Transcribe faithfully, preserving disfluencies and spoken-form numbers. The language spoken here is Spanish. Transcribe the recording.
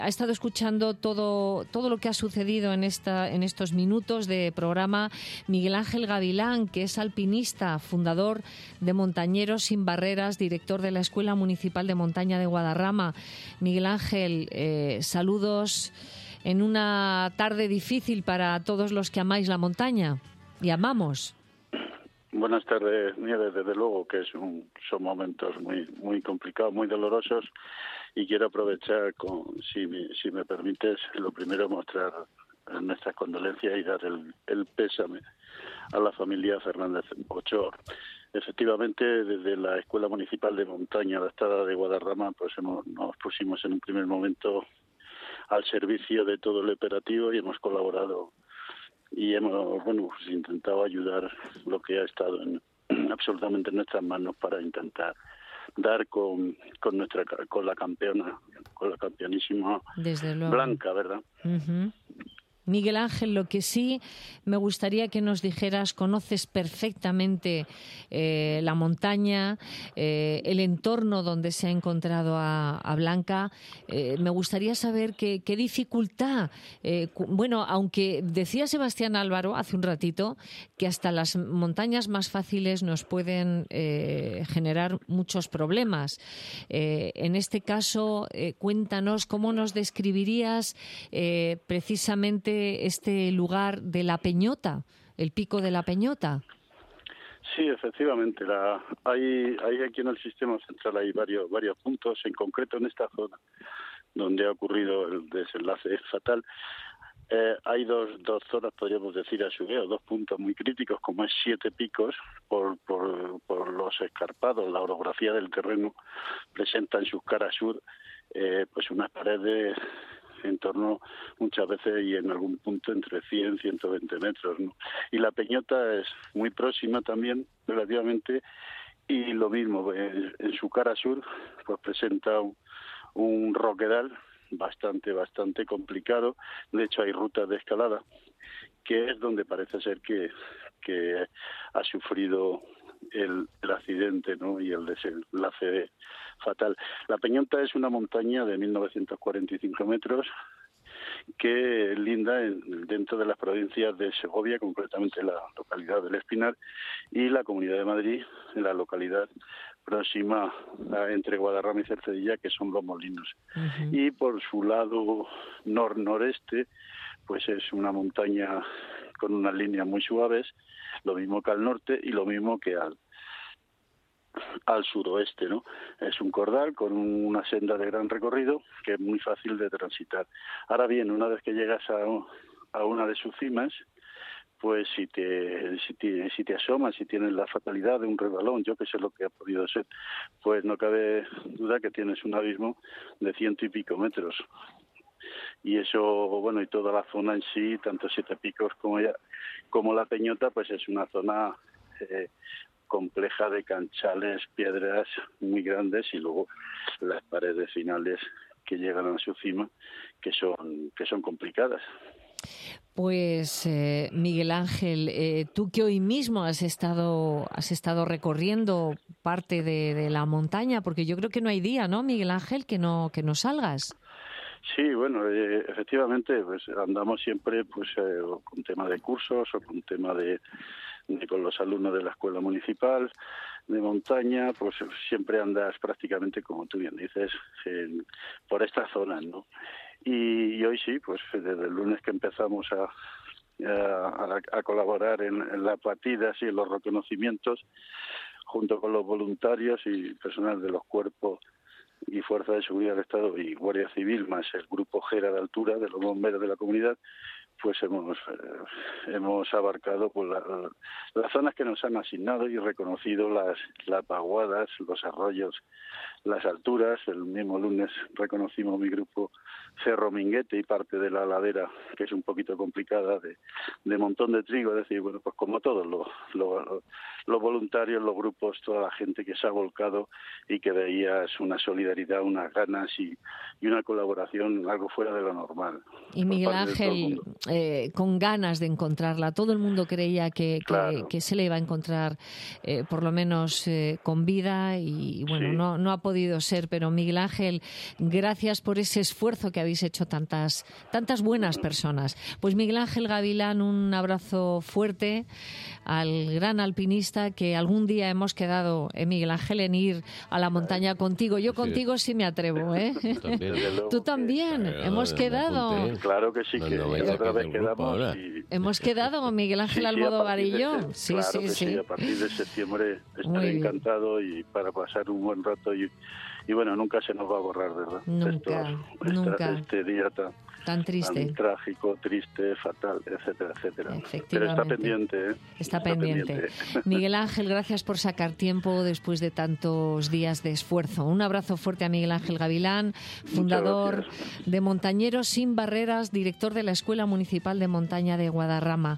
ha estado escuchando todo, todo lo que ha sucedido en, esta, en estos minutos de programa Miguel Ángel Gavilán, que es alpinista, fundador de Montañeros Sin Barreras, director de la Escuela Municipal de Montaña de Guadarrama. Miguel Ángel, eh, saludos en una tarde difícil para todos los que amáis la montaña y amamos. Buenas tardes, Nieves. Desde luego que es un, son momentos muy muy complicados, muy dolorosos, y quiero aprovechar, con, si, me, si me permites, lo primero mostrar nuestras condolencias y dar el, el pésame a la familia Fernández Ochoa. Efectivamente, desde la Escuela Municipal de Montaña Adaptada de Guadarrama, pues hemos, nos pusimos en un primer momento al servicio de todo el operativo y hemos colaborado y hemos bueno pues intentado ayudar lo que ha estado en, absolutamente en nuestras manos para intentar dar con con nuestra con la campeona, con la campeonísima Blanca, ¿verdad? Uh-huh. Miguel Ángel, lo que sí me gustaría que nos dijeras, conoces perfectamente eh, la montaña, eh, el entorno donde se ha encontrado a, a Blanca. Eh, me gustaría saber qué, qué dificultad, eh, cu- bueno, aunque decía Sebastián Álvaro hace un ratito que hasta las montañas más fáciles nos pueden eh, generar muchos problemas. Eh, en este caso, eh, cuéntanos cómo nos describirías eh, precisamente este lugar de la Peñota, el pico de la Peñota. Sí, efectivamente. La, hay, hay aquí en el sistema central hay varios varios puntos, en concreto en esta zona donde ha ocurrido el desenlace fatal. Eh, hay dos, dos zonas, podríamos decir, a su vez, dos puntos muy críticos, como es Siete Picos, por, por, por los escarpados. La orografía del terreno presenta en sus caras sur eh, pues unas paredes en torno, muchas veces y en algún punto, entre cien y ciento veinte metros, ¿no? Y la Peñota es muy próxima también, relativamente, y lo mismo, en, en su cara sur, pues presenta un, un roquedal bastante, bastante complicado. De hecho, hay rutas de escalada, que es donde parece ser que, que ha sufrido el, el accidente, ¿no? Y el desenlace fatal. La Peñota es una montaña de mil novecientos cuarenta y cinco metros que linda en, dentro de las provincias de Segovia, concretamente la localidad del Espinar, y la Comunidad de Madrid, en la localidad próxima a, entre Guadarrama y Cercedilla, que son Los Molinos. Uh-huh. Y por su lado nor-noreste, pues es una montaña con unas líneas muy suaves, lo mismo que al norte y lo mismo que al al suroeste, ¿no? Es un cordal con una senda de gran recorrido que es muy fácil de transitar. Ahora bien, una vez que llegas a, a una de sus cimas, pues si te, si te si te asomas, si tienes la fatalidad de un resbalón, yo que sé lo que ha podido ser, pues no cabe duda que tienes un abismo de ciento y pico metros. Y eso, bueno, y toda la zona en sí, tanto Siete Picos como ya, como la Peñota, pues es una zona eh, compleja de canchales, piedras muy grandes y luego las paredes finales que llegan a su cima, que son que son complicadas. Pues eh, Miguel Ángel, eh, tú que hoy mismo has estado has estado recorriendo parte de, de la montaña, porque yo creo que no hay día, ¿no, Miguel Ángel, que no que no salgas? Sí, bueno, eh, efectivamente, pues andamos siempre pues eh, con tema de cursos o con tema de, de con los alumnos de la escuela municipal de montaña, pues siempre andas prácticamente, como tú bien dices, en, por estas zonas, ¿no? Y, y hoy sí, pues desde el lunes que empezamos a a, a colaborar en, en las partidas y en los reconocimientos, junto con los voluntarios y personal de los cuerpos y Fuerza de Seguridad del Estado y Guardia Civil, más el grupo Gera de altura de los bomberos de la comunidad, pues hemos eh, hemos abarcado pues, la, las zonas que nos han asignado y reconocido las, las vaguadas, los arroyos, las alturas. El mismo lunes reconocimos mi grupo Cerro Minguete y parte de la ladera, que es un poquito complicada, de, de Montón de Trigo. Es decir, bueno, pues como todos los, los, los voluntarios, los grupos, toda la gente que se ha volcado y que veías una solidaridad, unas ganas y, y una colaboración algo fuera de lo normal. Y Miguel Ángel, eh, con ganas de encontrarla. Todo el mundo creía que, que, claro. que se le iba a encontrar eh, por lo menos eh, con vida y bueno, sí. no, no ha podido ser, pero Miguel Ángel, gracias por ese esfuerzo que habéis hecho tantas, tantas buenas personas. Pues Miguel Ángel Gavilán, un abrazo fuerte al gran alpinista que algún día hemos quedado, eh, Miguel Ángel, en ir a la montaña contigo. Yo contigo sí me atrevo, ¿eh? También. Tú también. Claro, hemos quedado. Claro que sí, que no, no otra vez quedamos. Y... Hemos quedado, Miguel Ángel sí, Almodóvar y yo. Ese, sí, claro sí, que sí. sí. A partir de septiembre estaré encantado y para pasar un buen rato y, y bueno, nunca se nos va a borrar, ¿verdad? Nunca, Esto, nunca. Esta, este día tan, tan triste, tan trágico, triste, fatal, etcétera, etcétera. Pero está pendiente, ¿eh? Está, está pendiente. pendiente. Miguel Ángel, gracias por sacar tiempo después de tantos días de esfuerzo. Un abrazo fuerte a Miguel Ángel Gavilán, fundador de Montañeros Sin Barreras, director de la Escuela Municipal de Montaña de Guadarrama.